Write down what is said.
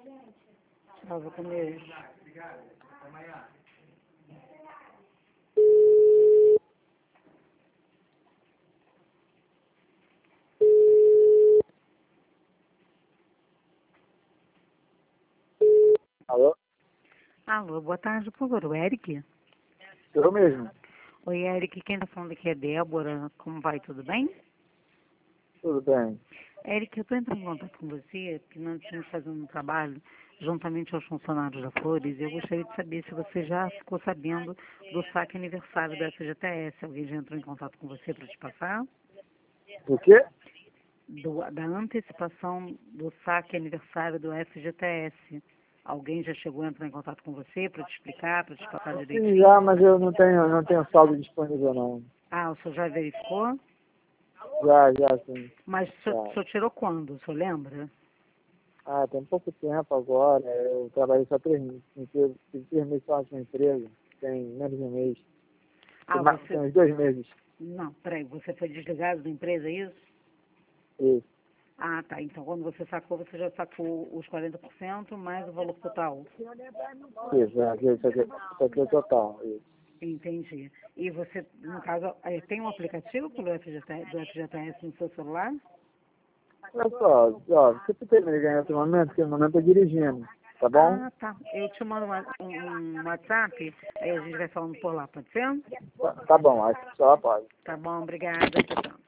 Tchau, vou comer. Alô? Alô, boa tarde, por favor, o Eric? Eu mesmo. Oi, Eric, quem tá falando aqui é Débora. Como vai, tudo bem? Tudo bem. Eric, eu estou entrando em contato com você, porque nós estamos fazendo um trabalho juntamente aos funcionários da Flores, e eu gostaria de saber se você já ficou sabendo do saque aniversário da FGTS. Alguém já entrou em contato com você para te passar? O quê? Da antecipação do saque aniversário do FGTS. Alguém já chegou a entrar em contato com você para te explicar, para te passar Sim, direitinho? já, mas eu não tenho saldo disponível, não. Ah, o senhor já verificou? Já, sim. Mas o Já. senhor tirou quando? O senhor lembra? Ah, tem pouco tempo agora. Eu trabalhei só 3 meses. Tive 3 meses só na empresa. Tem menos de um mês. Ah, Tem uns 2 meses. Não, peraí, você foi desligado da empresa, é isso? Isso. Ah, tá. Então, quando você sacou, você já sacou os 40% mais o valor total. Isso, isso aqui é o total. Isso. Entendi. E você, no caso, tem um aplicativo do FGTS no seu celular? Olha só, ó, você pode me ligar em outro momento, porque no momento eu tô dirigindo. Tá bom? Ah, tá. Eu te mando um WhatsApp, aí a gente vai falando por lá, pode ser? Tá bom, acho que só pode. Tá bom, obrigada. Tchau, tchau.